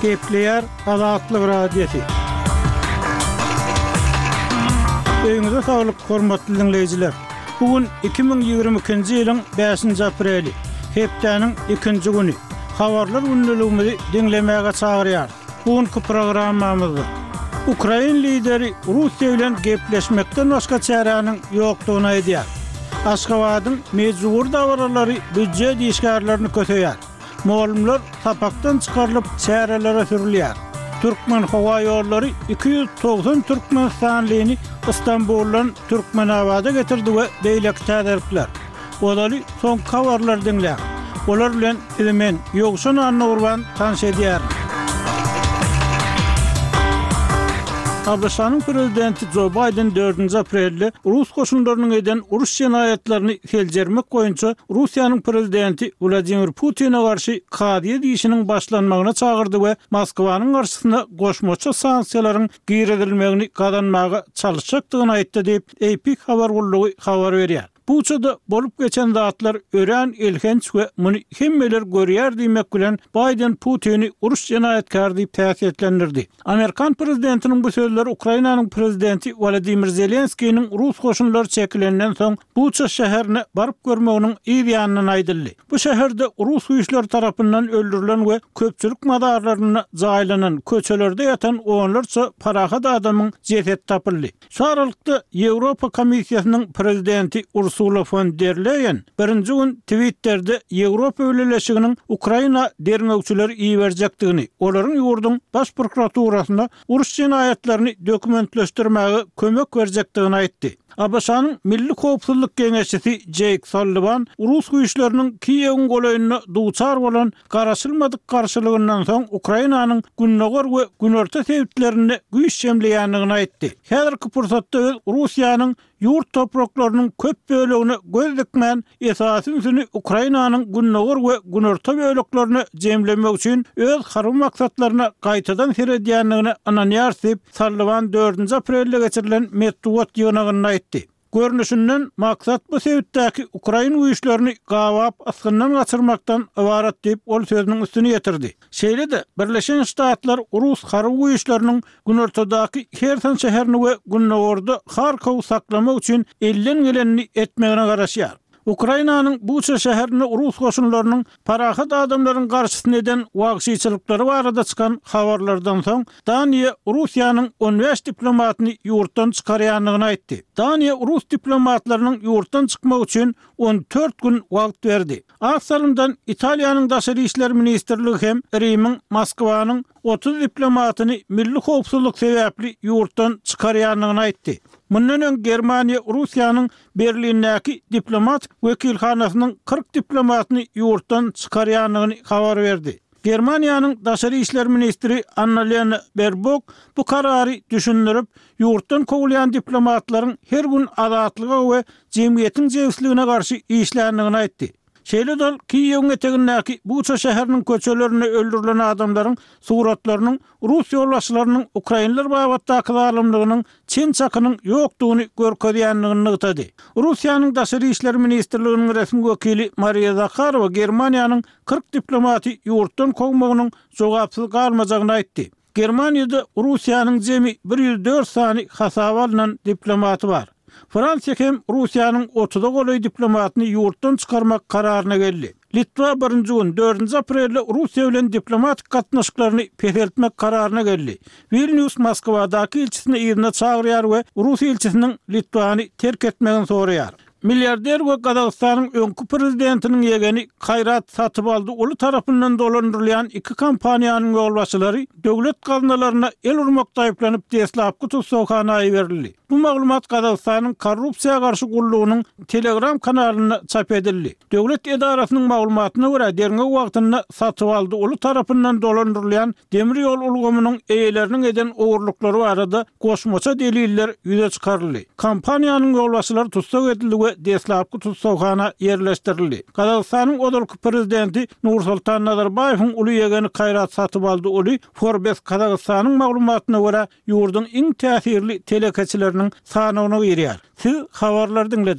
Gepleyer Azatlyk Radiosu. Öňüňizde saglyk, hormatly dinleyijiler. Bugün 2022-nji ýylyň 5-nji apreli, hepdeniň 2-nji güni. Habarlar gündäligimizi dinlemäge çagyrýar. Bugünkü programmamyzda Ukraina lideri Russiýa bilen gepleşmekden başga çäranyň ýokdugyny aýdýar. Aşgabatyň mejbur dawarlary büdjet işgärlerini köteýär. Moğolumlar tapaktan çıkarılıp çärelere sürülýär. Türkmen hava ýollary 290 Türkmenistanlyny İstanbuldan Türkmenabada getirdi we beýlek täderikler. Odaly son habarlar dinlär. Olar bilen men ýogşan anny tanış edýär. Ablaşanyň prezidenti Joe Biden 4-nji aprelde Rus goşunlarynyň eden uruş jenayetlerini seljermek boýunça Russiýanyň prezidenti Vladimir Putin'e garşy kadyýa diýişiniň başlanmagyna çagyrdy we Moskwanyň garşysyna goşmaça sanksiýalaryň giýredilmegini gadanmaga çalışjakdygyny aýtdy diýip AP habar gullugy habar berýär. Bu çada bolup geçen zatlar ören elhenç we muny hemmeler görýär diýmek bilen Biden Putin'i uruş jenayetkary diýip täsirlendirdi. Amerikan prezidentiniň bu sözleri Ukrainanyň prezidenti Volodymyr Zelenskiýiň Rus goşunlary çekilenden soň Bucha şäherine baryp görmeginiň ýa-ni aýdyldy. Bu şäherde Rus güýçleri tarapyndan öldürilen we köpçülik madarlaryna jaýlanan köçelerde ýatan onlarça parahat adamyň jeseti tapyldy. Şu aralykda Ýewropa Komissiýasynyň prezidenti Ursula von der Leyen birinji gün Twitter'de Ýewropa öýleşiginiň Ukraina derňegçileri iýerjekdigini, olaryň ýurdun baş prokuraturasyna uruş jenayetlerini dokumentleşdirmäge kömek berjekdigini aýtdy. Abaşanyň Milli Howpsuzlyk Geňeşçisi Jake Sullivan Rus güýçleriniň Kiýewiň golaýyna duçar bolan garaşylmadyk garşylygyndan soň Ukrainanyň günnäger we günorta sebitlerini güýç jemleýändigini aýtdy. Häzirki pursatda Russiýanyň ýurt topraklarynyň köp bölegini göz dikmän esasy Ukrainanyň günnäger we günorta böleklerini jemlemek üçin öz harby maksatlaryna gaýtadan seredýändigini ananýar diýip Sullivan 4-nji aprelde geçirilen metduat ýygynyna aýtdy. Görnüşinden maksat bu sebitdäki Ukraina güýçlerini gawap asgyndan gaçyrmakdan ibaret diýip ol sözüniň üstüne ýetirdi. Şeýle-de Birleşen Ştatlar Rus harby güýçleriniň günortadaky Kherson şäherini we günnägerde Kharkow saklamak üçin elden gelenini etmegine garaşýar. Ukrainanyň Bucha şäherini Rus goşunlarynyň parahat adamlaryň garşysyna eden wagşyçylyklary barada çykan habarlardan soň Daniýa Russiýanyň 15 diplomatyny ýurtdan çykarýandygyny aýtdy. Daniýa Rus diplomatlarynyň ýurtdan çykmak üçin 14 gün wagt berdi. Aksalyndan Italiýanyň daşary işler ministrligi hem Rimiň Moskwanyň 30 diplomatyny milli howpsuzlyk sebäpli ýurtdan çykarýandygyny aýtdy. Mundan öň Germaniýa Russiýanyň Berlindäki diplomat wekilhanasynyň 40 diplomatyny ýurtdan çykarýandygyny habar berdi. Germaniýanyň daşary işler ministri Annalena Baerbock bu karary düşündirip ýurtdan kowulýan diplomatlaryň her gün azatlyga we jemgyýetiň jewsligine garşy işländigini aýtdy. Şeýle-de Kiýewiň etegindäki Bucha şäheriniň köçelerine öldürilen adamlaryň suratlarynyň Rus ýolbaşçylarynyň Ukrainalar babatdaky zalymlygynyň çin çakynyň ýokdugyny görkezýändigini ýetdi. Russiýanyň daşary işler ministrliginiň resmi wekili Maria Zakharova Germaniýanyň 40 diplomaty ýurtdan kowmagynyň jogapsyz galmajagyny aýtdy. Germaniýada Russiýanyň jemi 104 sany hasabalynan diplomaty bar. Fransiýa hem Russiýanyň 30 golaý diplomatyny ýurtdan çykarmak kararyna geldi. Litwa 1-nji gün 4-nji aprelde Russiýa bilen diplomatik gatnaşyklaryny peşeltmek kararyna geldi. Vilnius Moskwadaky elçisini ýerine çagyrýar we Rus elçisiniň Litvany terk etmegini soraýar. Milliarder we Gazagstanyň öňkü prezidentiniň ýegeni Kayrat Satybaldy uly tarapyndan dolandyrylýan iki kompaniýanyň ýolbaşçylary döwlet gaznalaryna el urmakda aýplanyp Deslapky tutsakhanaga berildi. Bu maglumat Gazagstanyň korrupsiýa garşy gullugynyň Telegram kanalyna çap edildi. Döwlet edarasynyň maglumatyna görä derňe wagtynda Satybaldy uly tarapyndan dolandyrylýan demir ýol ulgamynyň eýeleriniň eden ogurlyklary barada goşmaça deliller ýüze çykaryldy. Kompaniýanyň ýolbaşçylary tutsak edildi we Deslapky tutsakhana ýerleşdirildi. Gazagstanyň odalky prezidenti Nursultan Nazarbayewiň uly ýegeni Kayrat Satybaldy uly Forbes Gazagstanyň maglumatyna görä ýurdun iň täsirli telekeçileriniň sanyny berýär. Siz habarlar dinlediniz.